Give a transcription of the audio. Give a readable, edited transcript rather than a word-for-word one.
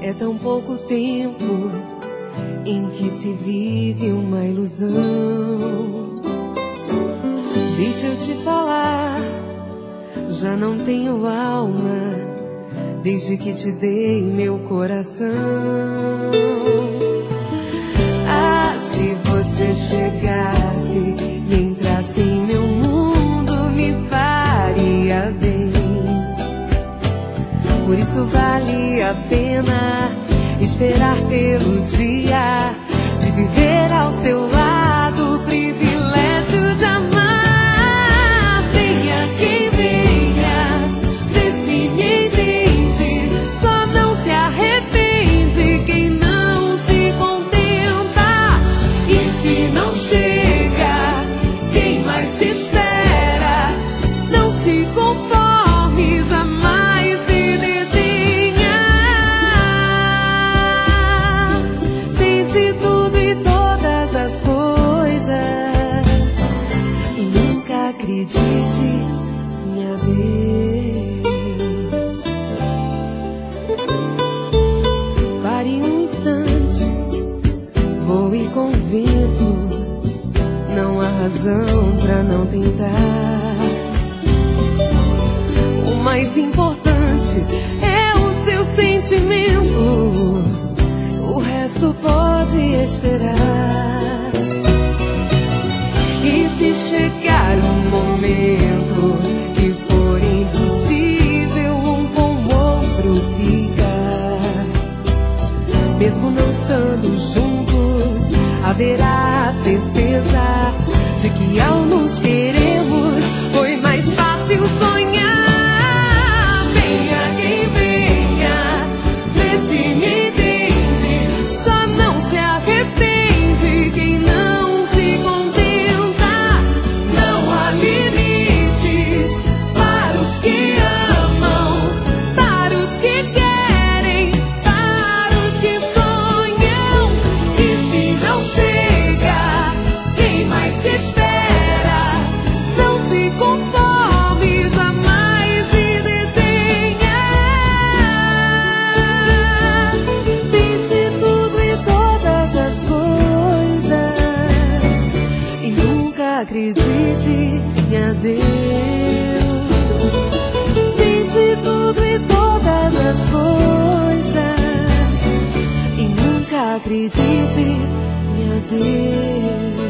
É tão pouco tempo em que se vive uma ilusão. Deixa eu te falar, já não tenho alma desde que te dei meu coração. Ah, se você chegasse e entrasse em meu mundo, me faria bem. Por isso vale a pena esperar pelo dia de viver ao seu lado, o privilégio de amar. Venha quem venha, vê se me entende, só não se arrepende quem não se contenta. E se não chega, quem mais se espera, não se conforme jamais. De tudo e todas as coisas, e nunca acredite em adeus. Pare um instante, voe com o vento, não há razão pra não tentar. O mais importante é o seu sentimento, o resto pode esperar. E se chegar um momento que for impossível um com o outro ficar, mesmo não estando juntos, haverá certeza de que ao nos queremos foi mais fácil sonhar. Venha quem venha, vê se me entende, só não se arrepende quem não se contenta. Não há limites para os que amam, para os que querem, para os que sonham. E se não chega, quem mais se espera, não se conforme jamais e detenha. Tente tudo e todas as coisas, e nunca acredite em adeus. Tente tudo e todas as coisas, e nunca acredite em adeus.